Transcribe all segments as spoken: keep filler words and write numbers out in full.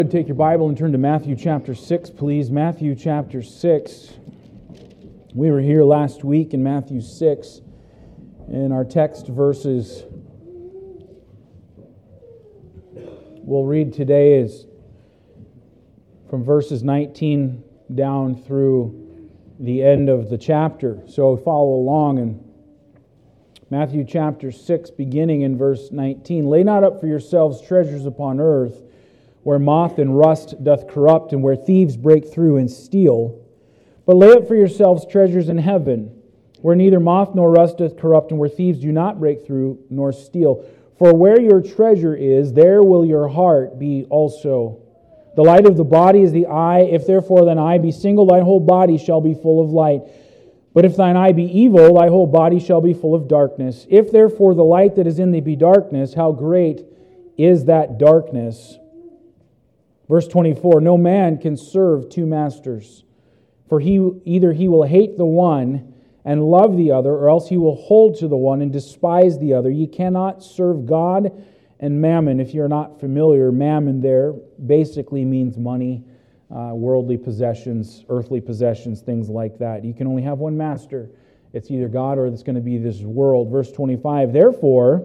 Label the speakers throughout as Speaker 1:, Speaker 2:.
Speaker 1: Take your Bible and turn to Matthew chapter six, please. Matthew chapter six. We were here last week in Matthew six, and our text verses we'll read today is from verses nineteen down through the end of the chapter. So follow along in Matthew chapter six, beginning in verse nineteen. Lay not up for yourselves treasures upon earth, where moth and rust doth corrupt, and where thieves break through and steal. But lay up for yourselves treasures in heaven, where neither moth nor rust doth corrupt, and where thieves do not break through nor steal. For where your treasure is, there will your heart be also. The light of the body is the eye. If therefore thine eye be single, thy whole body shall be full of light. But if thine eye be evil, thy whole body shall be full of darkness. If therefore the light that is in thee be darkness, how great is that darkness? Verse twenty-four, no man can serve two masters, for he either he will hate the one and love the other, or else he will hold to the one and despise the other. Ye cannot serve God and mammon. If you're not familiar, mammon there basically means money, uh, worldly possessions, earthly possessions, things like that. You can only have one master. It's either God or it's going to be this world. Verse twenty-five, therefore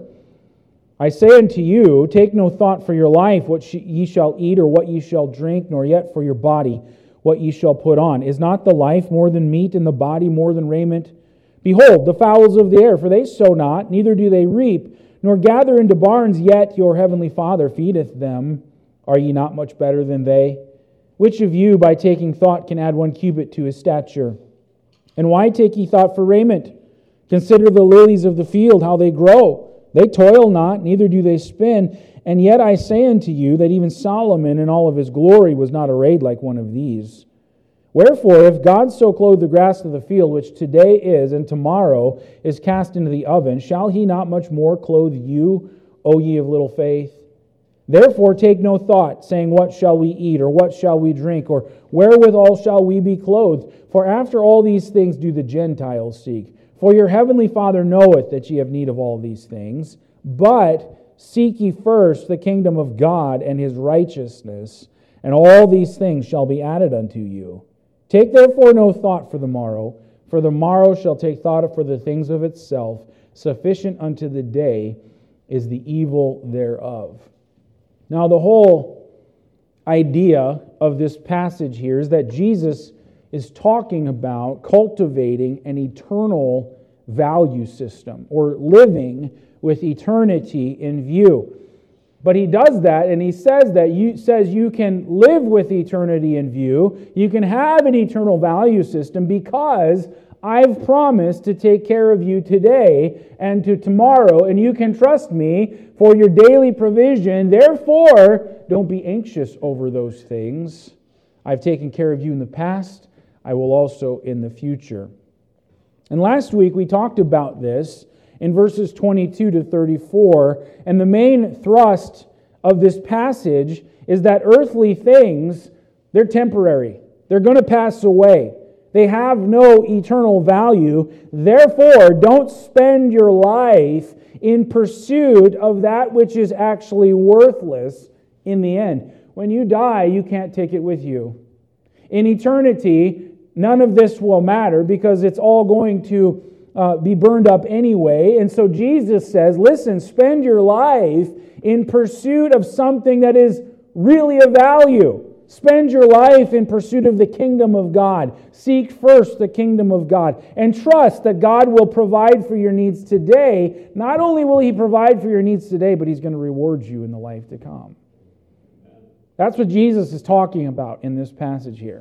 Speaker 1: I say unto you, take no thought for your life, what ye shall eat or what ye shall drink, nor yet for your body, what ye shall put on. Is not the life more than meat, and the body more than raiment? Behold, the fowls of the air, for they sow not, neither do they reap, nor gather into barns, yet your heavenly Father feedeth them. Are ye not much better than they? Which of you, by taking thought, can add one cubit to his stature? And why take ye thought for raiment? Consider the lilies of the field, how they grow. They toil not, neither do they spin. And yet I say unto you that even Solomon in all of his glory was not arrayed like one of these. Wherefore, if God so clothe the grass of the field, which today is and tomorrow is cast into the oven, shall he not much more clothe you, O ye of little faith? Therefore take no thought, saying, what shall we eat, or what shall we drink, or wherewithal shall we be clothed? For after all these things do the Gentiles seek. For your heavenly Father knoweth that ye have need of all these things. But seek ye first the kingdom of God and his righteousness, and all these things shall be added unto you. Take therefore no thought for the morrow, for the morrow shall take thought for the things of itself. Sufficient unto the day is the evil thereof. Now the whole idea of this passage here is that Jesus is talking about cultivating an eternal value system, or living with eternity in view. But he does that, and he says that you says you can live with eternity in view. You can have an eternal value system because I've promised to take care of you today and to tomorrow, and you can trust me for your daily provision. Therefore, don't be anxious over those things. I've taken care of you in the past. I will also in the future. And last week we talked about this in verses twenty-two to thirty-four, and the main thrust of this passage is that earthly things, they're temporary. They're going to pass away. They have no eternal value. Therefore, don't spend your life in pursuit of that which is actually worthless in the end. When you die, you can't take it with you. In eternity, none of this will matter because it's all going to uh, be burned up anyway. And so Jesus says, listen, spend your life in pursuit of something that is really of value. Spend your life in pursuit of the kingdom of God. Seek first the kingdom of God. And trust that God will provide for your needs today. Not only will He provide for your needs today, but He's going to reward you in the life to come. That's what Jesus is talking about in this passage here.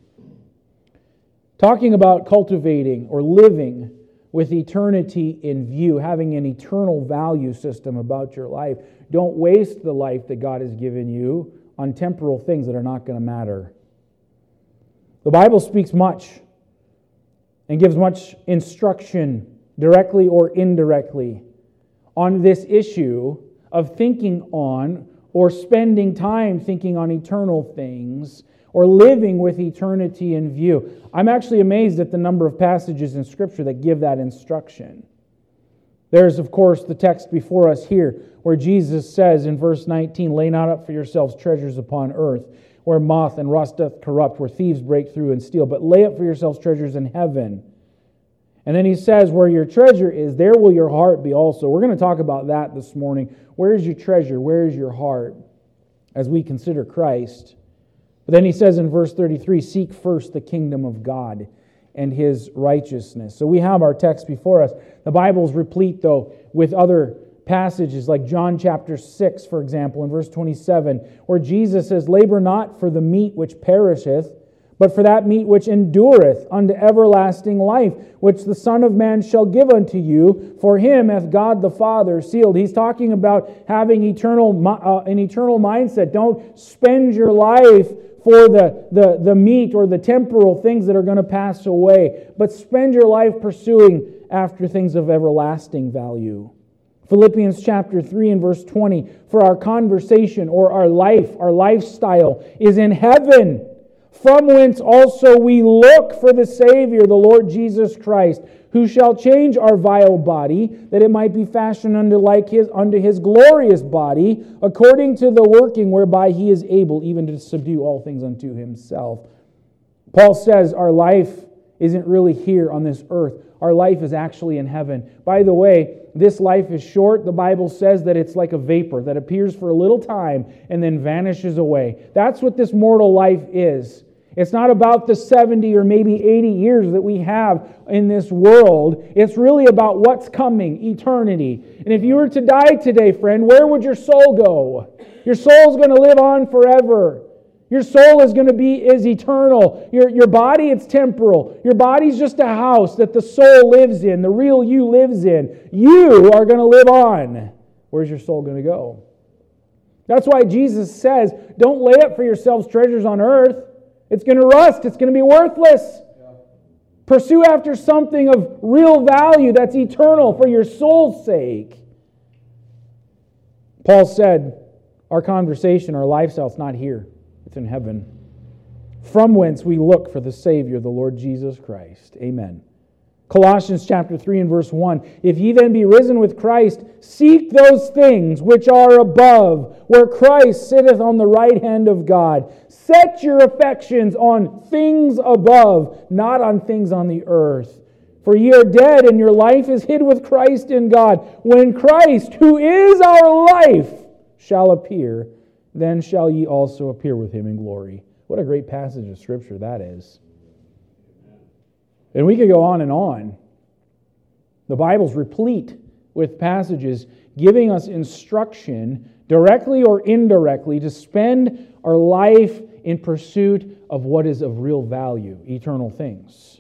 Speaker 1: Talking about cultivating or living with eternity in view, having an eternal value system about your life. Don't waste the life that God has given you on temporal things that are not going to matter. The Bible speaks much and gives much instruction, directly or indirectly, on this issue of thinking on or spending time thinking on eternal things or living with eternity in view. I'm actually amazed at the number of passages in Scripture that give that instruction. There's, of course, the text before us here, where Jesus says in verse nineteen, "Lay not up for yourselves treasures upon earth, where moth and rust doth corrupt, where thieves break through and steal, but lay up for yourselves treasures in heaven." And then he says, "Where your treasure is, there will your heart be also." We're going to talk about that this morning. Where is your treasure? Where is your heart? As we consider Christ. But then he says in verse thirty-three, "Seek first the kingdom of God and His righteousness." So we have our text before us. The Bible is replete, though, with other passages like John chapter six, for example, in verse twenty-seven, where Jesus says, "Labor not for the meat which perisheth, but for that meat which endureth unto everlasting life, which the Son of Man shall give unto you. For him hath God the Father sealed." He's talking about having eternal uh, an eternal mindset. Don't spend your life for the, the, the meat or the temporal things that are going to pass away, but spend your life pursuing after things of everlasting value. Philippians chapter three and verse twenty, "For our conversation," or our life, our lifestyle, "is in heaven, from whence also we look for the Savior, the Lord Jesus Christ, who shall change our vile body, that it might be fashioned unto like his unto his glorious body, according to the working whereby He is able even to subdue all things unto Himself." Paul says our life isn't really here on this earth. Our life is actually in heaven. By the way, this life is short. The Bible says that it's like a vapor that appears for a little time and then vanishes away. That's what this mortal life is. It's not about the seventy or maybe eighty years that we have in this world. It's really about what's coming, eternity. And if you were to die today, friend, where would your soul go? Your soul's going to live on forever. Your soul is going to be is eternal. Your, your body, it's temporal. Your body's just a house that the soul lives in, the real you lives in. You are going to live on. Where's your soul going to go? That's why Jesus says, don't lay up for yourselves treasures on earth. It's going to rust. It's going to be worthless. Yeah. Pursue after something of real value that's eternal for your soul's sake. Paul said, our conversation, our lifestyle, it's not here. It's in heaven. From whence we look for the Savior, the Lord Jesus Christ. Amen. Colossians chapter three and verse one. "If ye then be risen with Christ, seek those things which are above, where Christ sitteth on the right hand of God. Set your affections on things above, not on things on the earth. For ye are dead, and your life is hid with Christ in God. When Christ, who is our life, shall appear, then shall ye also appear with Him in glory." What a great passage of Scripture that is. And we could go on and on. The Bible's replete with passages giving us instruction, directly or indirectly, to spend our life in pursuit of what is of real value, eternal things.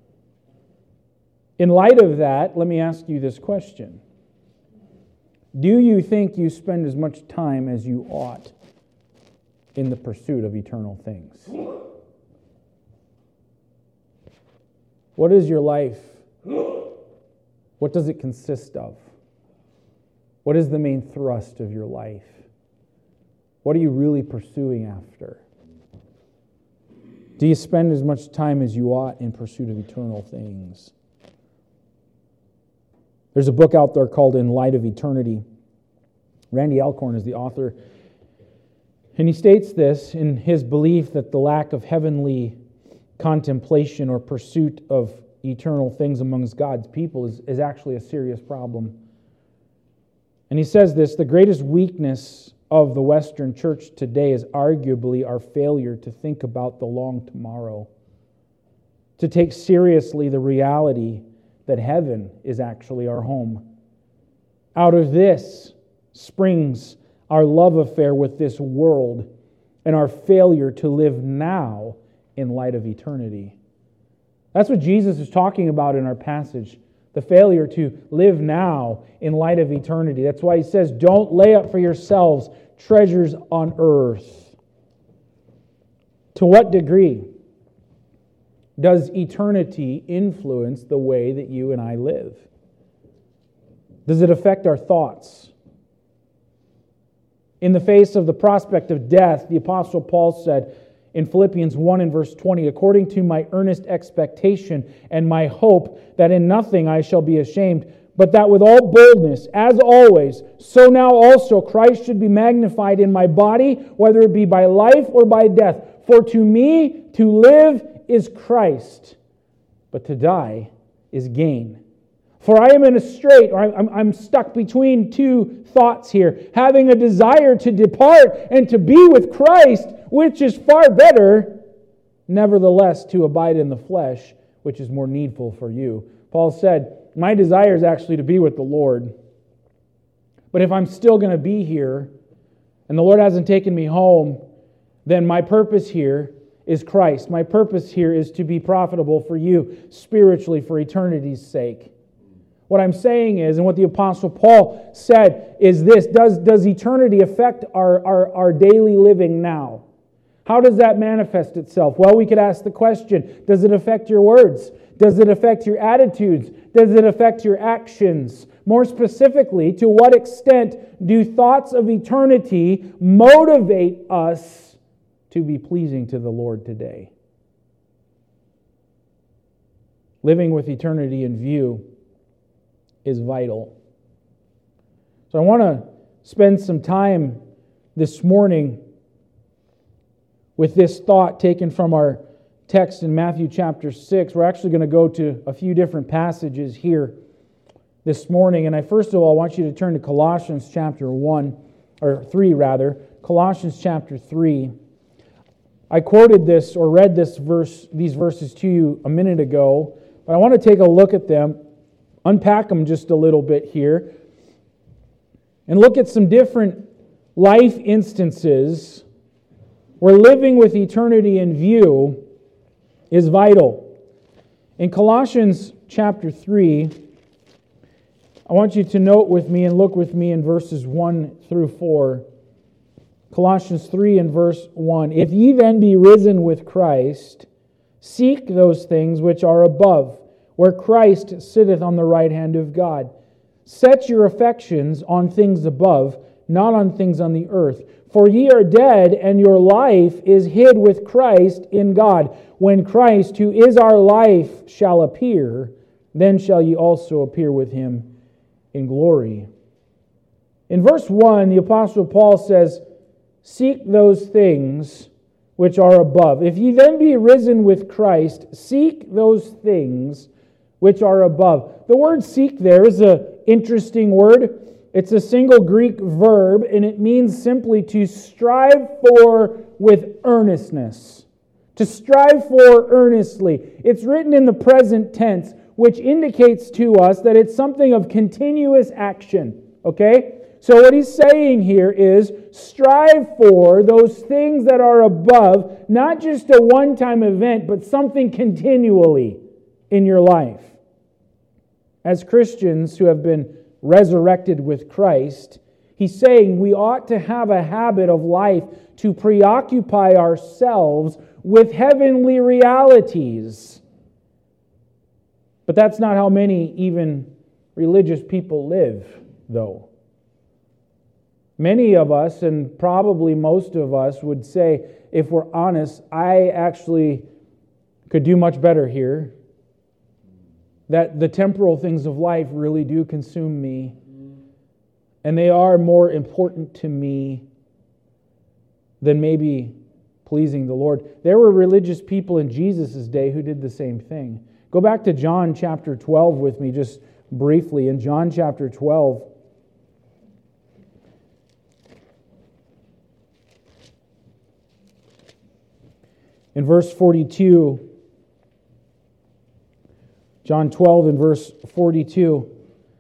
Speaker 1: In light of that, let me ask you this question. Do you think you spend as much time as you ought in the pursuit of eternal things? What is your life? What does it consist of? What is the main thrust of your life? What are you really pursuing after? Do you spend as much time as you ought in pursuit of eternal things? There's a book out there called In Light of Eternity. Randy Alcorn is the author. And he states this in his belief that the lack of heavenly contemplation or pursuit of eternal things amongst God's people is, is actually a serious problem. And he says this, "The greatest weakness of the Western church today is arguably our failure to think about the long tomorrow, to take seriously the reality that heaven is actually our home. Out of this springs our love affair with this world and our failure to live now in light of eternity." That's what Jesus is talking about in our passage. The failure to live now in light of eternity. That's why he says, don't lay up for yourselves treasures on earth. To what degree does eternity influence the way that you and I live? Does it affect our thoughts? In the face of the prospect of death, the Apostle Paul said in Philippians one and verse twenty, "According to my earnest expectation and my hope that in nothing I shall be ashamed, but that with all boldness, as always, so now also Christ should be magnified in my body, whether it be by life or by death. For to me to live is Christ, but to die is gain. For I am in a strait, or I'm, I'm stuck between two thoughts here, having a desire to depart and to be with Christ, which is far better, nevertheless to abide in the flesh, which is more needful for you. Paul said, my desire is actually to be with the Lord. But if I'm still going to be here, and the Lord hasn't taken me home, then my purpose here is Christ. My purpose here is to be profitable for you spiritually for eternity's sake. What I'm saying is, and what the Apostle Paul said is this, does, does eternity affect our, our, our daily living now? How does that manifest itself? Well, we could ask the question, does it affect your words? Does it affect your attitudes? Does it affect your actions? More specifically, to what extent do thoughts of eternity motivate us to be pleasing to the Lord today? Living with eternity in view is vital. So I want to spend some time this morning with this thought taken from our text in Matthew chapter six. We're actually going to go to a few different passages here this morning. And I first of all want you to turn to Colossians chapter one, or three rather. Colossians chapter three. I quoted this or read this verse, these verses to you a minute ago, but I want to take a look at them, unpack them just a little bit here, and look at some different life instances where living with eternity in view is vital. In Colossians chapter three, I want you to note with me and look with me in verses one through four. Colossians three and verse one. If ye then be risen with Christ, seek those things which are above, where Christ sitteth on the right hand of God. Set your affections on things above, not on things on the earth. For ye are dead, and your life is hid with Christ in God. When Christ, who is our life, shall appear, then shall ye also appear with him in glory. In verse one, the Apostle Paul says, seek those things which are above. If ye then be risen with Christ, seek those things which are above. The word seek there is an interesting word. It's a single Greek verb, and it means simply to strive for with earnestness. To strive for earnestly. It's written in the present tense, which indicates to us that it's something of continuous action. Okay? So what he's saying here is strive for those things that are above, not just a one-time event, but something continually in your life. As Christians who have been resurrected with Christ, he's saying we ought to have a habit of life to preoccupy ourselves with heavenly realities. But that's not how many even religious people live, though. Many of us, and probably most of us, would say, if we're honest, I actually could do much better here. That the temporal things of life really do consume me, and they are more important to me than maybe pleasing the Lord. There were religious people in Jesus' day who did the same thing. Go back to John chapter twelve with me just briefly. In John chapter twelve, in verse forty-two, John twelve and verse forty-two,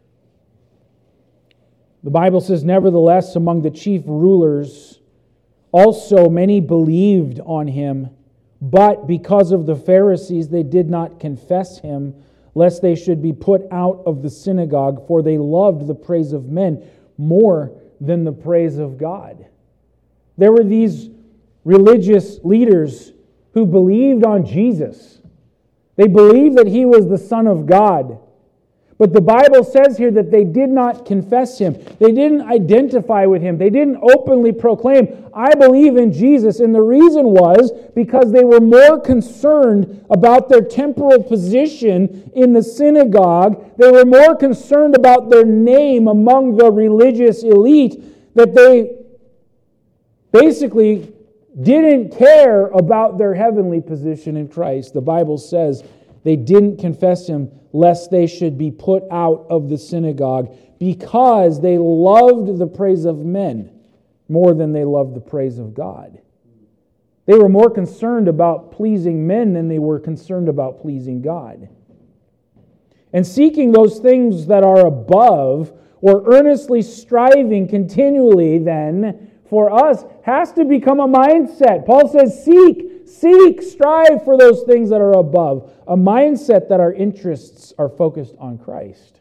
Speaker 1: the Bible says, nevertheless, among the chief rulers also many believed on him, but because of the Pharisees they did not confess him, lest they should be put out of the synagogue, for they loved the praise of men more than the praise of God. There were these religious leaders who believed on Jesus. They believed that he was the Son of God. But the Bible says here that they did not confess Him. They didn't identify with Him. They didn't openly proclaim, I believe in Jesus. And the reason was because they were more concerned about their temporal position in the synagogue. They were more concerned about their name among the religious elite, that they basically didn't care about their heavenly position in Christ. The Bible says they didn't confess Him lest they should be put out of the synagogue, because they loved the praise of men more than they loved the praise of God. They were more concerned about pleasing men than they were concerned about pleasing God. And seeking those things that are above, or earnestly striving continually then for us, has to become a mindset. Paul says, seek, seek, strive for those things that are above. A mindset that our interests are focused on Christ.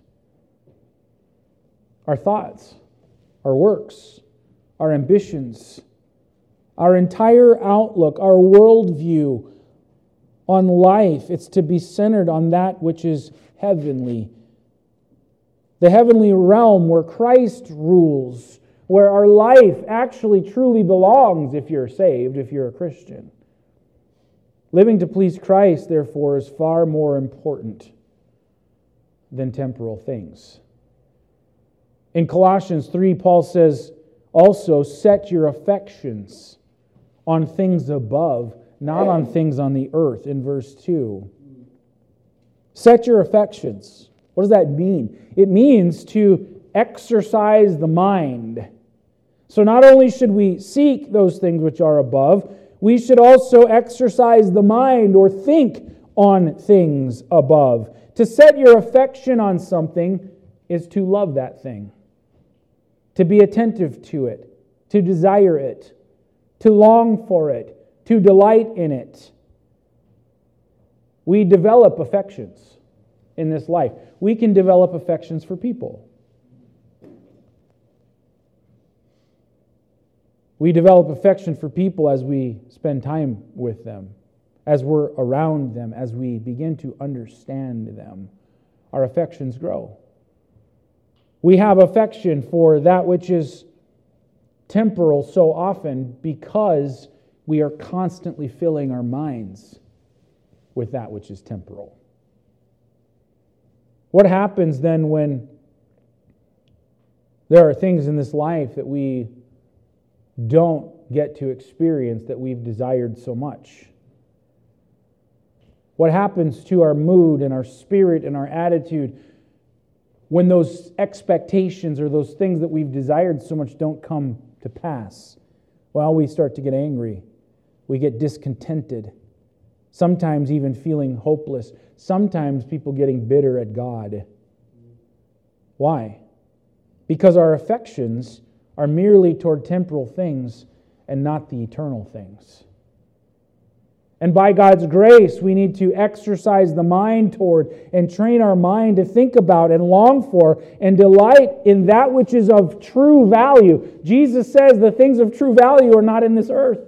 Speaker 1: Our thoughts, our works, our ambitions, our entire outlook, our worldview on life, it's to be centered on that which is heavenly. The heavenly realm where Christ rules, where our life actually truly belongs if you're saved, if you're a Christian. Living to please Christ, therefore, is far more important than temporal things. In Colossians three, Paul says, also, set your affections on things above, not on things on the earth, in verse two. Set your affections. What does that mean? It means to exercise the mind. So not only should we seek those things which are above, we should also exercise the mind, or think on things above. To set your affection on something is to love that thing, to be attentive to it, to desire it, to long for it, to delight in it. We develop affections in this life. We can develop affections for people. We develop affection for people as we spend time with them, as we're around them, as we begin to understand them. Our affections grow. We have affection for that which is temporal so often because we are constantly filling our minds with that which is temporal. What happens then when there are things in this life that we don't get to experience that we've desired so much? What happens to our mood and our spirit and our attitude when those expectations or those things that we've desired so much don't come to pass? Well, we start to get angry. We get discontented. Sometimes even feeling hopeless. Sometimes people getting bitter at God. Why? Because our affections are merely toward temporal things and not the eternal things. And by God's grace, we need to exercise the mind toward and train our mind to think about and long for and delight in that which is of true value. Jesus says the things of true value are not in this earth.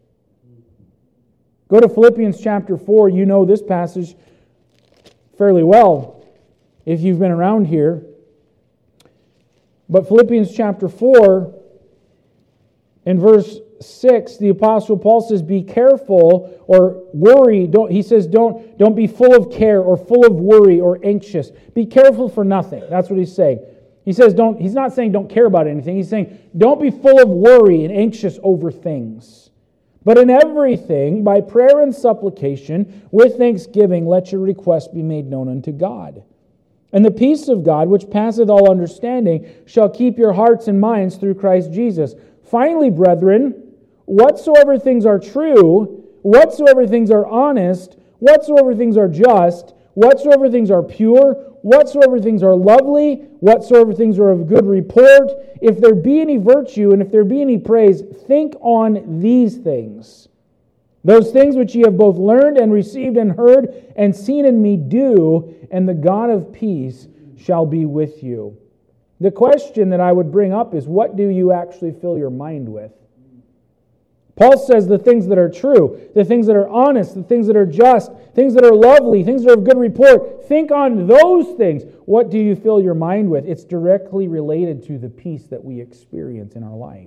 Speaker 1: Go to Philippians chapter four. You know this passage fairly well if you've been around here. But Philippians chapter four, in verse six, the Apostle Paul says, be careful or worry. Don't, he says, don't, don't be full of care or full of worry or anxious. Be careful for nothing. That's what he's saying. He says, don't. He's not saying don't care about anything. He's saying, don't be full of worry and anxious over things. But in everything, by prayer and supplication, with thanksgiving, let your requests be made known unto God. And the peace of God, which passeth all understanding, shall keep your hearts and minds through Christ Jesus. Finally, brethren, whatsoever things are true, whatsoever things are honest, whatsoever things are just, whatsoever things are pure, whatsoever things are lovely, whatsoever things are of good report, if there be any virtue and if there be any praise, think on these things. Those things which ye have both learned and received and heard and seen in me do, and the God of peace shall be with you. The question that I would bring up is, what do you actually fill your mind with? Paul says the things that are true, the things that are honest, the things that are just, things that are lovely, things that are of good report. Think on those things. What do you fill your mind with? It's directly related to the peace that we experience in our life.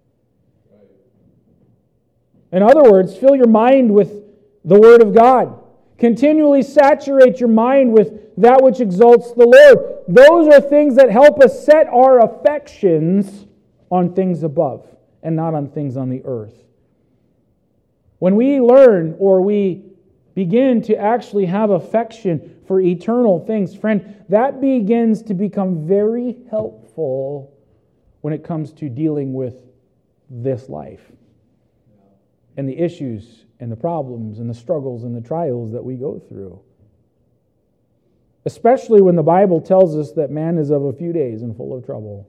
Speaker 1: In other words, fill your mind with the Word of God. Continually saturate your mind with that which exalts the Lord. Those are things that help us set our affections on things above and not on things on the earth. When we learn or we begin to actually have affection for eternal things, friend, that begins to become very helpful when it comes to dealing with this life and the issues and the problems and the struggles and the trials that we go through. Especially when the Bible tells us that man is of a few days and full of trouble.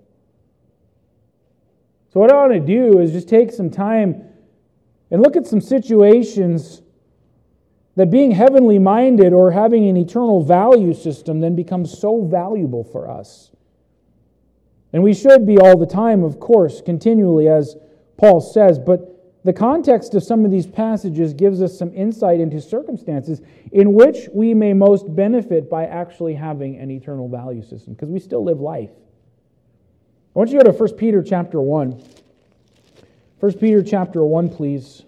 Speaker 1: So what I want to do is just take some time and look at some situations that being heavenly minded or having an eternal value system then becomes so valuable for us. And we should be all the time, of course, continually, as Paul says, but the context of some of these passages gives us some insight into circumstances in which we may most benefit by actually having an eternal value system, because we still live life. I want you to go to First Peter chapter one. First Peter chapter one, please.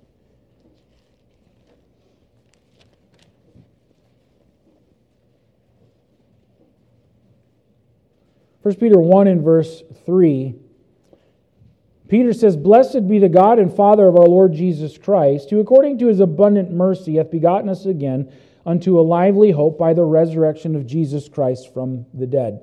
Speaker 1: First Peter one in verse three. Peter says, "Blessed be the God and Father of our Lord Jesus Christ, who according to His abundant mercy hath begotten us again unto a lively hope by the resurrection of Jesus Christ from the dead,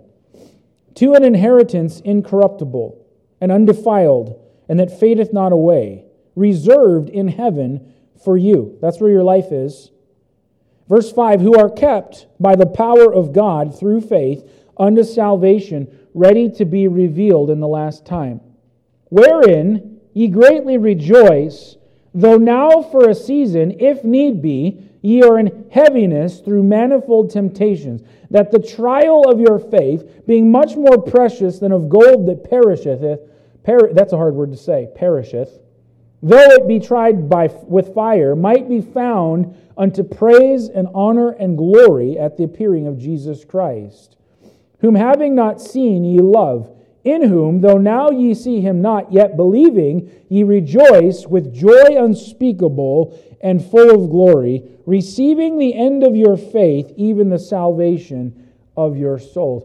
Speaker 1: to an inheritance incorruptible and undefiled, and that fadeth not away, reserved in heaven for you." That's where your life is. Verse five, "Who are kept by the power of God through faith unto salvation, ready to be revealed in the last time. Wherein ye greatly rejoice, though now for a season, if need be, ye are in heaviness through manifold temptations, that the trial of your faith, being much more precious than of gold that perisheth," per, that's a hard word to say, perisheth, "though it be tried by, with fire, might be found unto praise and honor and glory at the appearing of Jesus Christ, whom having not seen ye love, in whom, though now ye see Him not, yet believing, ye rejoice with joy unspeakable and full of glory, receiving the end of your faith, even the salvation of your souls."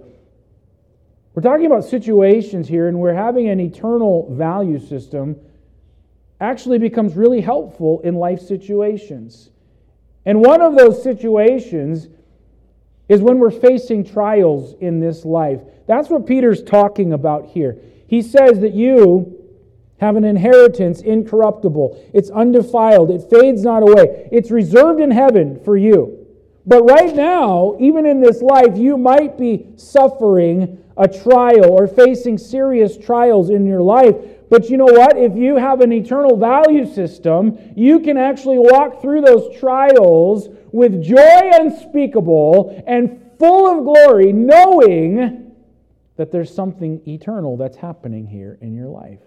Speaker 1: We're talking about situations here, and we're having an eternal value system actually becomes really helpful in life situations. And one of those situations is when we're facing trials in this life. That's what Peter's talking about here. He says that you have an inheritance incorruptible. It's undefiled. It fades not away. It's reserved in heaven for you. But right now, even in this life, you might be suffering a trial or facing serious trials in your life. But you know what? If you have an eternal value system, you can actually walk through those trials with joy unspeakable and full of glory, knowing that there's something eternal that's happening here in your life.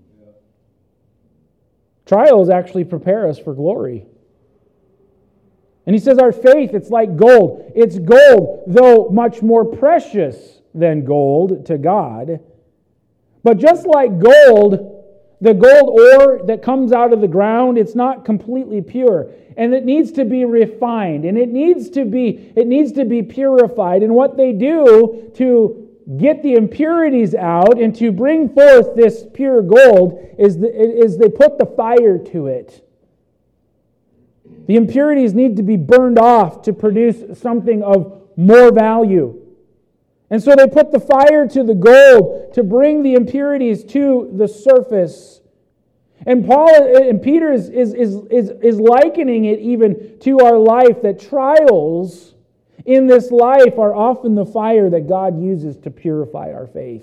Speaker 1: Trials actually prepare us for glory. And he says our faith, it's like gold. It's gold, though much more precious than gold to God. But just like gold, the gold ore that comes out of the ground, it's not completely pure. And it needs to be refined. And it needs to be, it needs to be purified. And what they do to get the impurities out and to bring forth this pure gold is, the, is they put the fire to it. The impurities need to be burned off to produce something of more value. And so they put the fire to the gold to bring the impurities to the surface. And Paul and Peter is, is, is, is, is likening it even to our life, that trials in this life are often the fire that God uses to purify our faith.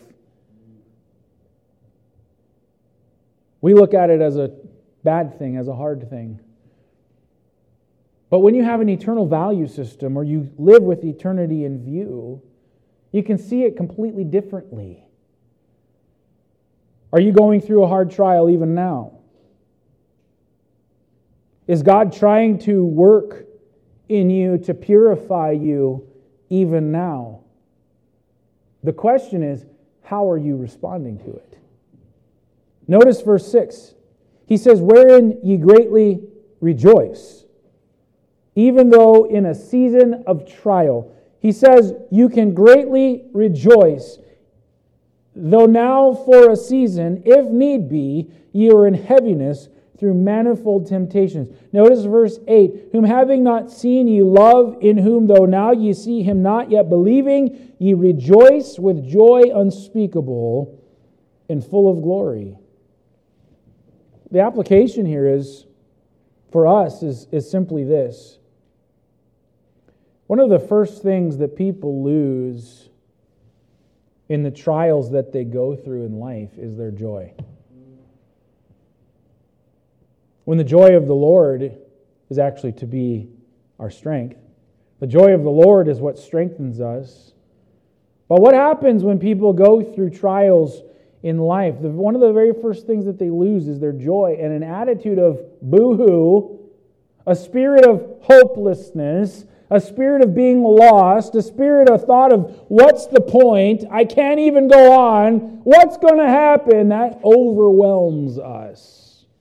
Speaker 1: We look at it as a bad thing, as a hard thing. But when you have an eternal value system, or you live with eternity in view, you can see it completely differently. Are you going through a hard trial even now? Is God trying to work in you to purify you even now? The question is, how are you responding to it? Notice verse six. He says, wherein ye greatly rejoice, even though in a season of trial. He says, you can greatly rejoice, though now for a season, if need be, ye are in heaviness through manifold temptations. Notice verse eight. Whom having not seen ye love, in whom though now ye see him not, yet believing, ye rejoice with joy unspeakable and full of glory. The application here is, for us, is, is simply this. One of the first things that people lose in the trials that they go through in life is their joy. When the joy of the Lord is actually to be our strength. The joy of the Lord is what strengthens us. But what happens when people go through trials in life? One of the very first things that they lose is their joy, and an attitude of boo-hoo, a spirit of hopelessness, a spirit of being lost, a spirit of thought of what's the point? I can't even go on. What's going to happen? That overwhelms us.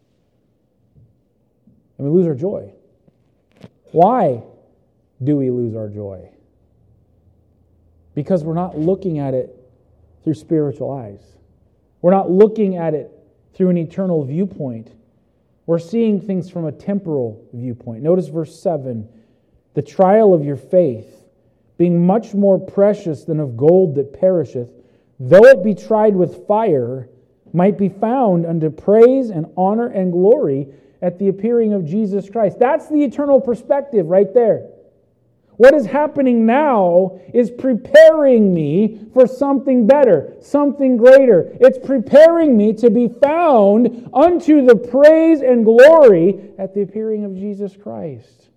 Speaker 1: And we lose our joy. Why do we lose our joy? Because we're not looking at it through spiritual eyes. We're not looking at it through an eternal viewpoint. We're seeing things from a temporal viewpoint. Notice verse seven. The trial of your faith, being much more precious than of gold that perisheth, though it be tried with fire, might be found unto praise and honor and glory at the appearing of Jesus Christ. That's the eternal perspective right there. What is happening now is preparing me for something better, something greater. It's preparing me to be found unto the praise and glory at the appearing of Jesus Christ.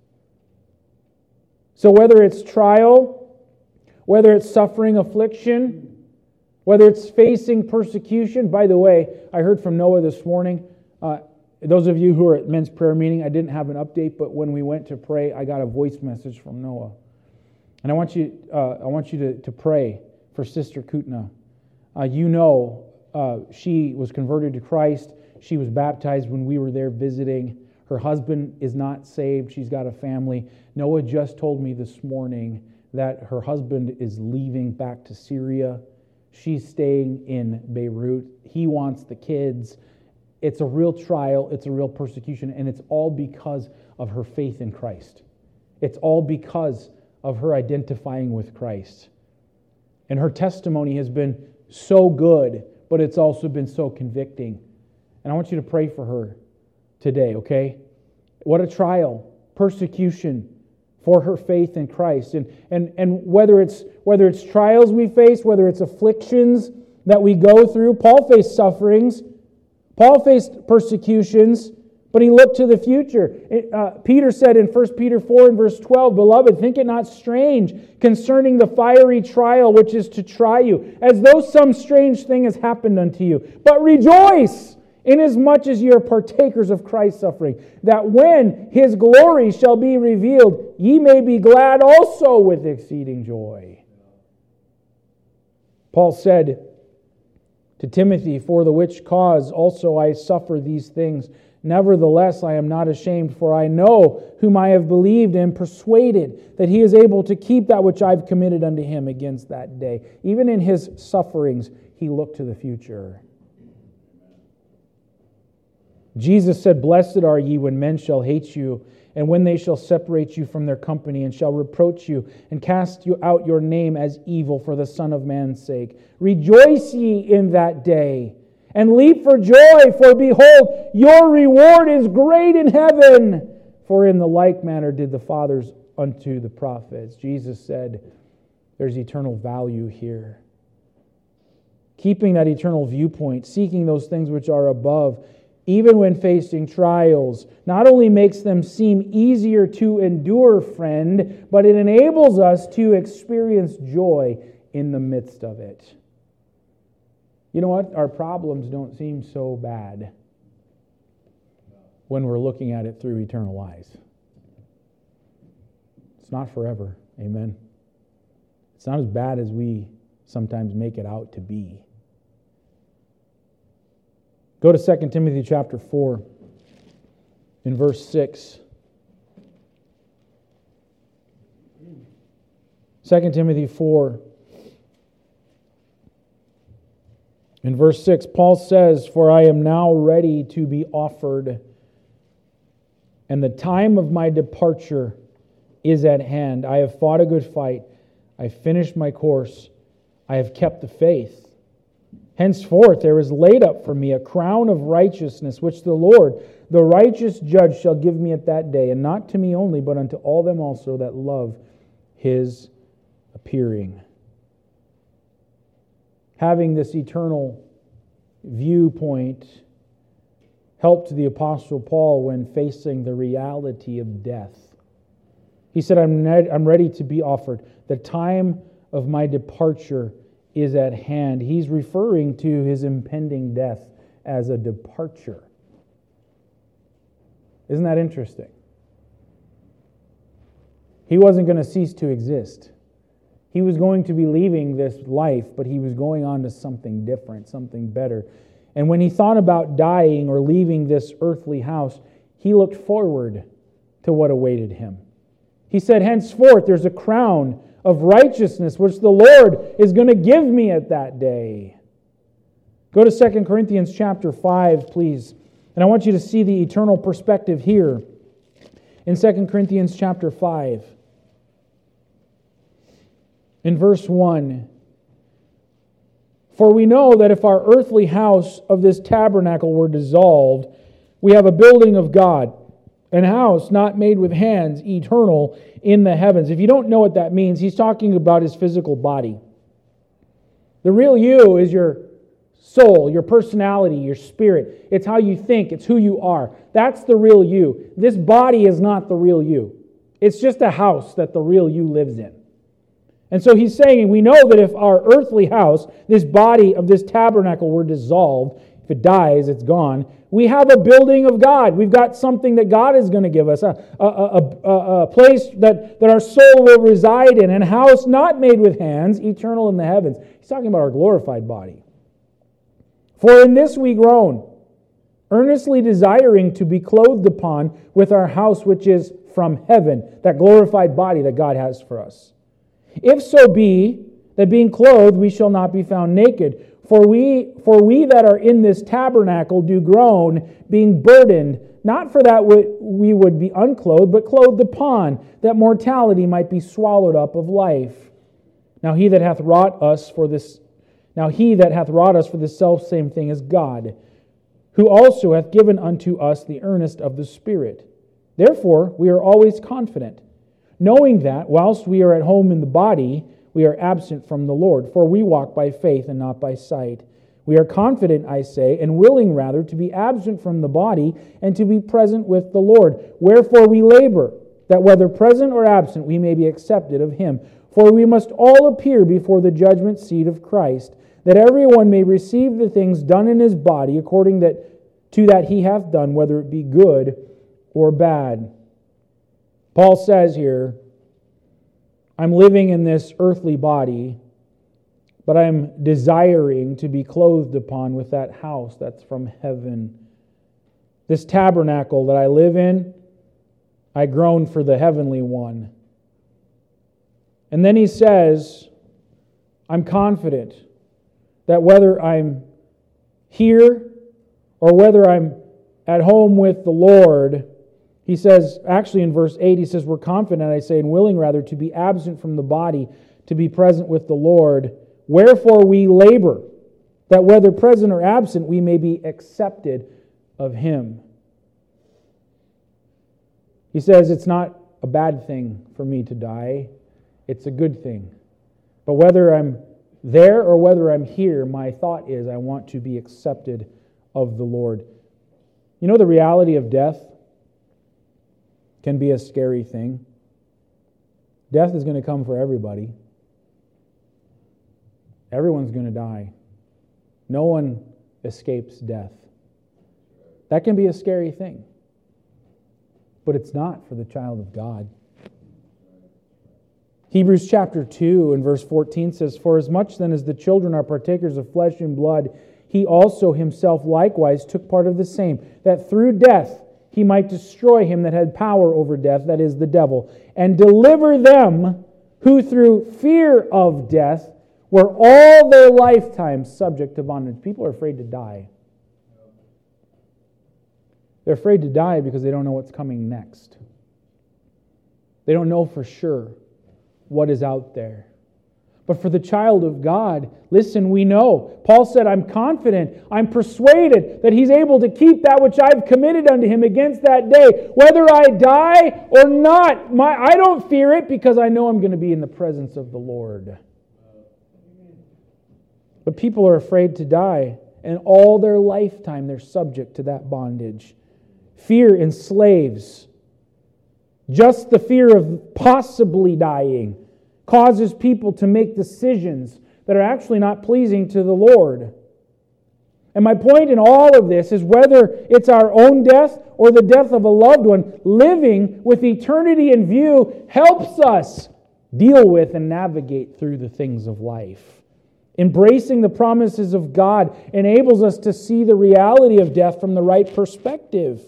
Speaker 1: So whether it's trial, whether it's suffering affliction, whether it's facing persecution. By the way, I heard from Noah this morning. Uh, those of you who are at men's prayer meeting, I didn't have an update, but when we went to pray, I got a voice message from Noah. And I want you, uh, I want you to, to pray for Sister Kutna. Uh, you know, uh, she was converted to Christ. She was baptized when we were there visiting. Her husband is not saved. She's got a family. Noah just told me this morning that her husband is leaving back to Syria. She's staying in Beirut. He wants the kids. It's a real trial. It's a real persecution. And it's all because of her faith in Christ. It's all because of her identifying with Christ. And her testimony has been so good, but it's also been so convicting. And I want you to pray for her today, okay? What a trial, persecution for her faith in Christ. And, and, and whether it's, whether it's trials we face, whether it's afflictions that we go through. Paul faced sufferings. Paul faced persecutions, but he looked to the future. Uh, Peter said in First Peter four and verse twelve, Beloved, think it not strange concerning the fiery trial which is to try you, as though some strange thing has happened unto you. But rejoice, inasmuch as ye are partakers of Christ's suffering, that when His glory shall be revealed, ye may be glad also with exceeding joy. Paul said to Timothy, For the which cause also I suffer these things. Nevertheless, I am not ashamed, for I know whom I have believed and persuaded that He is able to keep that which I've committed unto Him against that day. Even in His sufferings, He looked to the future. Jesus said, Blessed are ye when men shall hate you, and when they shall separate you from their company, and shall reproach you, and cast you out your name as evil for the Son of Man's sake. Rejoice ye in that day, and leap for joy, for behold, your reward is great in heaven. For in the like manner did the fathers unto the prophets. Jesus said, there's eternal value here. Keeping that eternal viewpoint, seeking those things which are above, even when facing trials, not only makes them seem easier to endure, friend, but it enables us to experience joy in the midst of it. You know what? Our problems don't seem so bad. when we're looking at it through eternal eyes. It's not forever. Amen. It's not as bad as we sometimes make it out to be. Go to Second Timothy chapter four, in verse six. Second Timothy four, in verse six, Paul says, "For I am now ready to be offered, and the time of my departure is at hand. I have fought a good fight. I have finished my course. I have kept the faith. Henceforth there is laid up for me a crown of righteousness, which the Lord, the righteous judge, shall give me at that day, and not to me only, but unto all them also that love His appearing." Having this eternal viewpoint helped the Apostle Paul when facing the reality of death. He said, I'm, ne- I'm ready to be offered. The time of my departure is at hand. He's referring to his impending death as a departure. Isn't that interesting? He wasn't going to cease to exist. He was going to be leaving this life, but he was going on to something different, something better. And when he thought about dying or leaving this earthly house, he looked forward to what awaited him. He said, henceforth there's a crown of righteousness which the Lord is going to give me at that day. Go to Second Corinthians chapter five, please. And I want you to see the eternal perspective here in Second Corinthians chapter five. In verse one, "For we know that if our earthly house of this tabernacle were dissolved, we have a building of God, an house not made with hands, eternal in the heavens." If you don't know what that means, he's talking about his physical body. The real you is your soul, your personality, your spirit. It's how you think. It's who you are. That's the real you. This body is not the real you. It's just a house that the real you lives in. And so he's saying, we know that if our earthly house, this body of this tabernacle, were dissolved, if it dies, it's gone, we have a building of God. We've got something that God is going to give us, a, a, a, a, a place that, that our soul will reside in, and a house not made with hands, eternal in the heavens. He's talking about our glorified body. "For in this we groan, earnestly desiring to be clothed upon with our house which is from heaven," that glorified body that God has for us. "If so be that being clothed we shall not be found naked. For we, for we that are in this tabernacle do groan, being burdened, not for that we would be unclothed, but clothed upon, that mortality might be swallowed up of life. Now he that hath wrought us for this, now he that hath wrought us for the selfsame thing is God, who also hath given unto us the earnest of the Spirit. Therefore we are always confident, knowing that whilst we are at home in the body, we are absent from the Lord, for we walk by faith and not by sight. We are confident, I say, and willing rather to be absent from the body and to be present with the Lord. Wherefore we labor, that whether present or absent we may be accepted of Him. For we must all appear before the judgment seat of Christ, that everyone may receive the things done in his body according that, to that he hath done, whether it be good or bad. Paul says here, I'm living in this earthly body, but I'm desiring to be clothed upon with that house that's from heaven. This tabernacle that I live in, I groan for the heavenly one. And then he says, I'm confident that whether I'm here or whether I'm at home with the Lord, he says, actually in verse eight, he says, we're confident, I say, and willing rather to be absent from the body, to be present with the Lord. Wherefore we labor, that whether present or absent, we may be accepted of Him. He says, it's not a bad thing for me to die. It's a good thing. But whether I'm there or whether I'm here, my thought is I want to be accepted of the Lord. You know, the reality of death can be a scary thing. Death is going to come for everybody. Everyone's going to die. No one escapes death. That can be a scary thing. but it's not for the child of God. Hebrews chapter two and verse fourteen says, "For as much then as the children are partakers of flesh and blood, he also himself likewise took part of the same, that through death he might destroy him that had power over death, that is, the devil, and deliver them who through fear of death were all their lifetime subject to bondage." People are afraid to die. They're afraid to die because they don't know what's coming next. They don't know for sure what is out there. But for the child of God, listen, we know. Paul said, "I'm confident, I'm persuaded that He's able to keep that which I've committed unto Him against that day. Whether I die or not, my, I don't fear it because I know I'm going to be in the presence of the Lord." But people are afraid to die, and all their lifetime they're subject to that bondage. Fear enslaves. Just the fear of possibly dying causes people to make decisions that are actually not pleasing to the Lord. And my point in all of this is whether it's our own death or the death of a loved one, living with eternity in view helps us deal with and navigate through the things of life. Embracing the promises of God enables us to see the reality of death from the right perspective.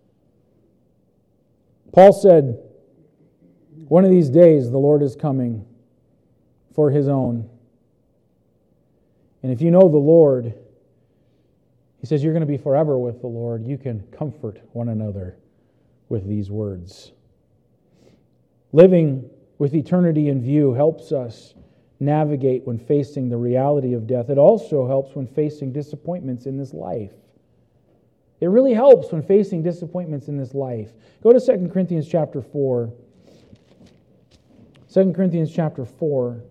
Speaker 1: Paul said, "One of these days the Lord is coming for His own." And if you know the Lord, he says you're going to be forever with the Lord. You can comfort one another with these words. Living with eternity in view helps us navigate when facing the reality of death. It also helps when facing disappointments in this life. It really helps when facing disappointments in this life. Go to Second Corinthians chapter four. Second Corinthians chapter four.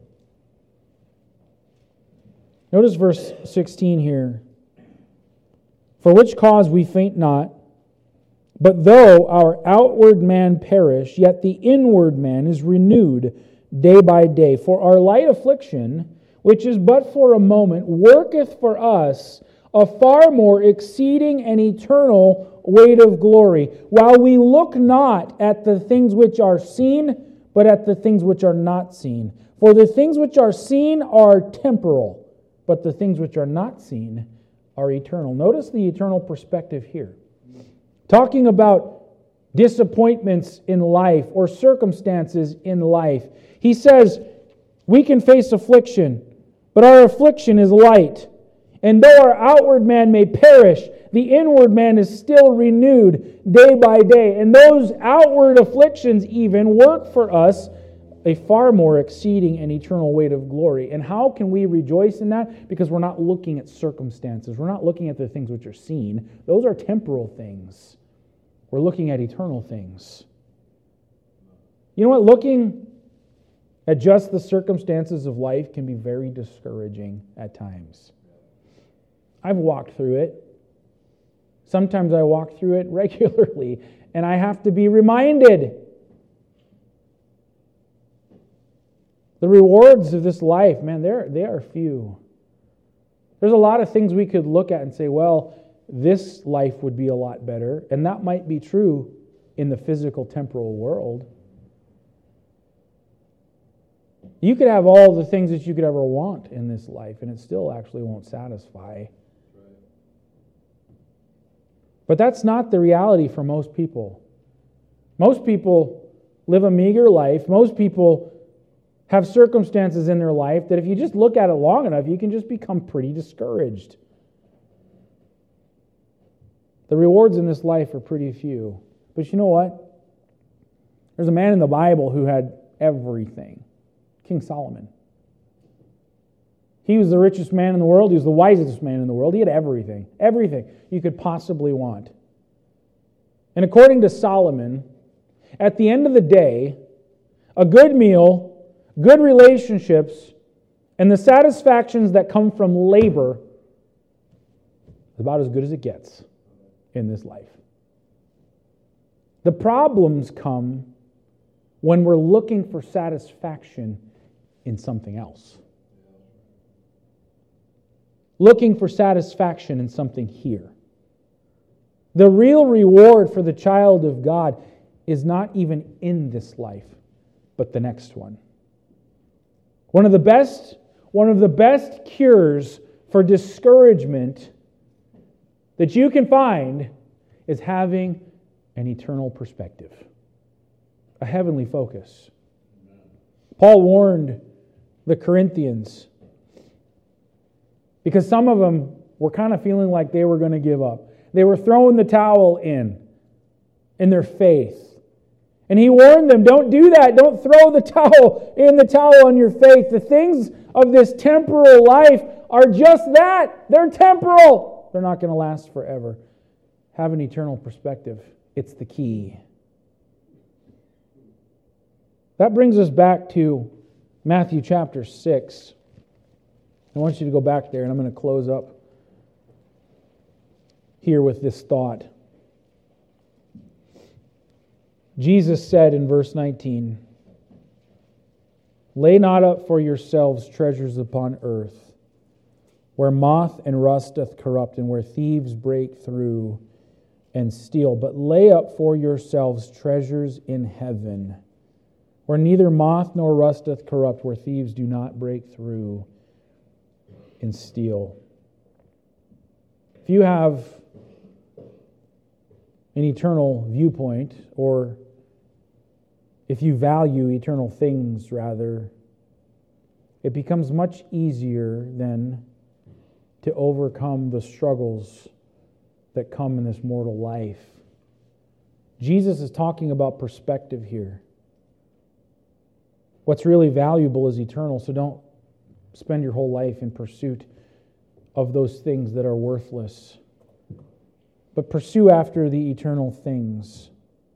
Speaker 1: Notice verse sixteen here. "For which cause we faint not, but though our outward man perish, yet the inward man is renewed day by day. For our light affliction, which is but for a moment, worketh for us a far more exceeding and eternal weight of glory, while we look not at the things which are seen, but at the things which are not seen. For the things which are seen are temporal, but the things which are not seen are eternal." Notice the eternal perspective here. Talking about disappointments in life or circumstances in life. He says, we can face affliction, but our affliction is light. And though our outward man may perish, the inward man is still renewed day by day. And those outward afflictions even work for us a far more exceeding and eternal weight of glory. And how can we rejoice in that? Because we're not looking at circumstances. We're not looking at the things which are seen. Those are temporal things. We're looking at eternal things. You know what? Looking at just the circumstances of life can be very discouraging at times. I've walked through it. Sometimes I walk through it regularly, and I have to be reminded. The rewards of this life, man, they're, they are few. There's a lot of things we could look at and say, well, this life would be a lot better, and that might be true in the physical temporal world. You could have all the things that you could ever want in this life, and it still actually won't satisfy. But that's not the reality for most people. Most people live a meager life. Most people have circumstances in their life that if you just look at it long enough, you can just become pretty discouraged. The rewards in this life are pretty few. But you know what? There's a man in the Bible who had everything. King Solomon. He was the richest man in the world. He was the wisest man in the world. He had everything. Everything you could possibly want. And according to Solomon, at the end of the day, a good meal, good relationships, and the satisfactions that come from labor is about as good as it gets in this life. The problems come when we're looking for satisfaction in something else. Looking for satisfaction in something here. The real reward for the child of God is not even in this life, but the next one. One of the best, one of the best cures for discouragement that you can find is having an eternal perspective, a heavenly focus. Paul warned the Corinthians because some of them were kind of feeling like they were going to give up. They were throwing the towel in, in their faith. And he warned them, don't do that. Don't throw the towel in the towel on your faith. The things of this temporal life are just that. They're temporal. They're not going to last forever. Have an eternal perspective. It's the key. That brings us back to Matthew chapter six. I want you to go back there, and I'm going to close up here with this thought. Jesus said in verse nineteen, "Lay not up for yourselves treasures upon earth, where moth and rust doth corrupt, and where thieves break through and steal. But lay up for yourselves treasures in heaven, where neither moth nor rust doth corrupt, where thieves do not break through and steal." If you have an eternal viewpoint, or if you value eternal things, rather, it becomes much easier then to overcome the struggles that come in this mortal life. Jesus is talking about perspective here. What's really valuable is eternal, so don't spend your whole life in pursuit of those things that are worthless, but pursue after the eternal things.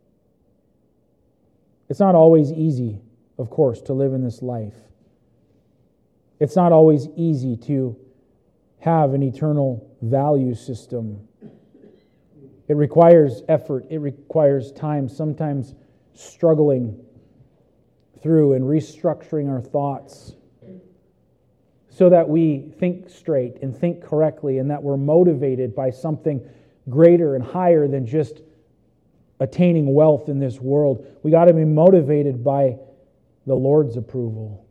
Speaker 1: It's not always easy, of course, to live in this life. It's not always easy to have an eternal value system. It requires effort. It requires time, sometimes struggling through and restructuring our thoughts so that we think straight and think correctly, and that we're motivated by something greater and higher than just attaining wealth in this world. We got to be motivated by the Lord's approval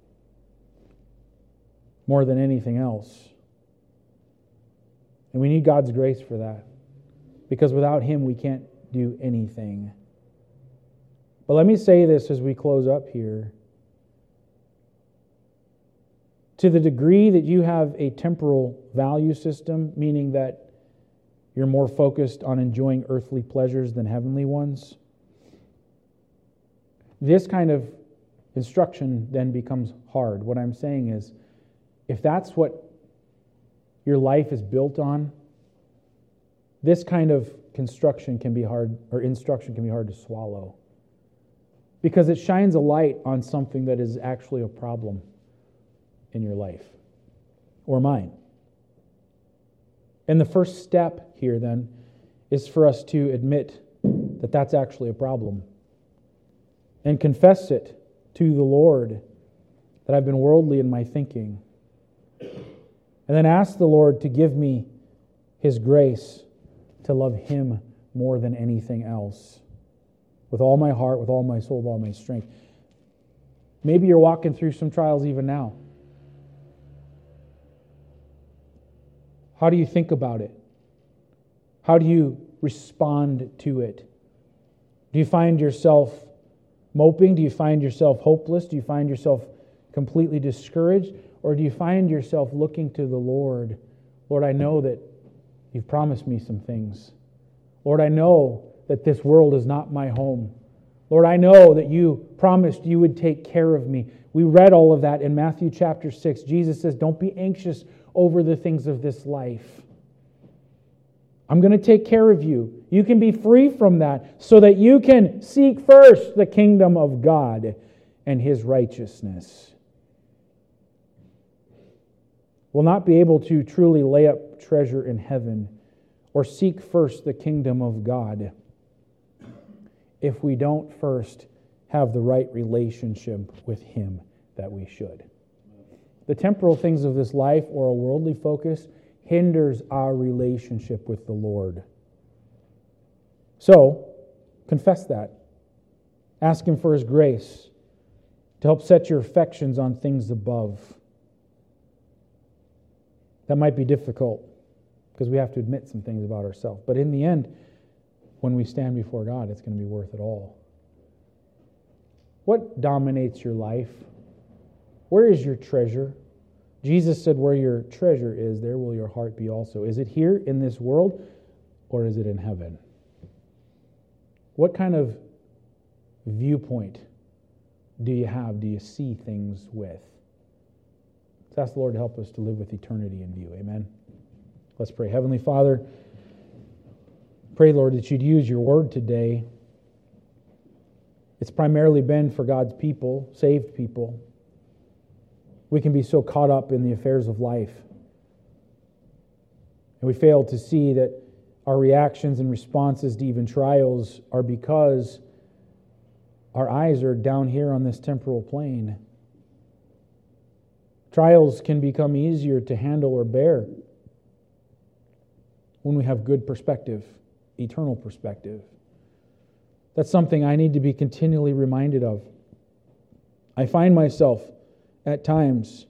Speaker 1: more than anything else. And we need God's grace for that, because without Him we can't do anything. But let me say this as we close up here. To the degree that you have a temporal value system, meaning that you're more focused on enjoying earthly pleasures than heavenly ones, this kind of instruction then becomes hard. What I'm saying is, if that's what your life is built on, this kind of construction can be hard, or instruction can be hard to swallow, because it shines a light on something that is actually a problem in your life or mine. And the first step here then is for us to admit that that's actually a problem and confess it to the Lord, that I've been worldly in my thinking. And then ask the Lord to give me His grace to love Him more than anything else, with all my heart, with all my soul, with all my strength. Maybe you're walking through some trials even now. How do you think about it? How do you respond to it? Do you find yourself moping? Do you find yourself hopeless? Do you find yourself completely discouraged? Or do you find yourself looking to the Lord? Lord, I know that You've promised me some things. Lord, I know that this world is not my home. Lord, I know that You promised You would take care of me. We read all of that in Matthew chapter six. Jesus says, don't be anxious over the things of this life. I'm going to take care of you. You can be free from that so that you can seek first the kingdom of God and His righteousness. We'll not be able to truly lay up treasure in heaven or seek first the kingdom of God if we don't first have the right relationship with Him that we should. The temporal things of this life, or a worldly focus, hinders our relationship with the Lord. So, confess that. Ask Him for His grace to help set your affections on things above. That might be difficult because we have to admit some things about ourselves. But in the end, when we stand before God, it's going to be worth it all. What dominates your life? Where is your treasure? Jesus said, where your treasure is, there will your heart be also. Is it here in this world, or is it in heaven? What kind of viewpoint do you have? Do you see things with? Let's ask the Lord to help us to live with eternity in view. Amen. Let's pray. Heavenly Father, pray, Lord, that you'd use your word today. It's primarily been for God's people, saved people. We can be so caught up in the affairs of life. And we fail to see that our reactions and responses to even trials are because our eyes are down here on this temporal plane. Trials can become easier to handle or bear when we have good perspective, eternal perspective. That's something I need to be continually reminded of. I find myself at times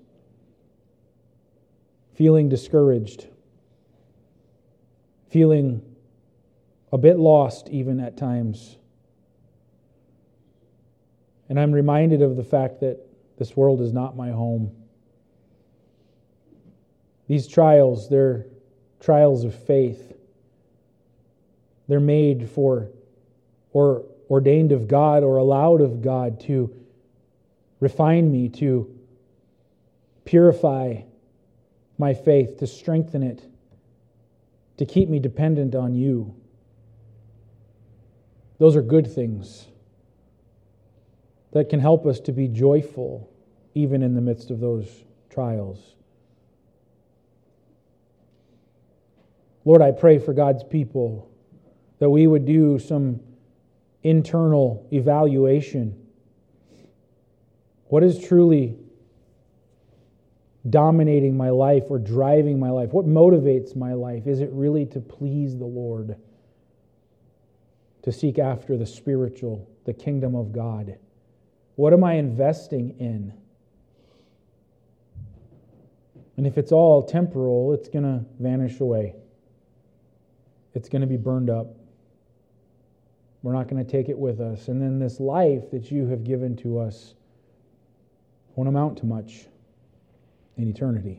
Speaker 1: feeling discouraged, feeling a bit lost even at times. And I'm reminded of the fact that this world is not my home. These trials, they're trials of faith. They're made for, or ordained of God, or allowed of God to refine me, to purify my faith, to strengthen it, to keep me dependent on you. Those are good things that can help us to be joyful even in the midst of those trials. Lord, I pray for God's people that we would do some internal evaluation. What is truly dominating my life or driving my life? What motivates my life? Is it really to please the Lord? To seek after the spiritual, the kingdom of God? What am I investing in? And if it's all temporal, it's going to vanish away. It's going to be burned up. We're not going to take it with us. And then this life that you have given to us won't amount to much in eternity.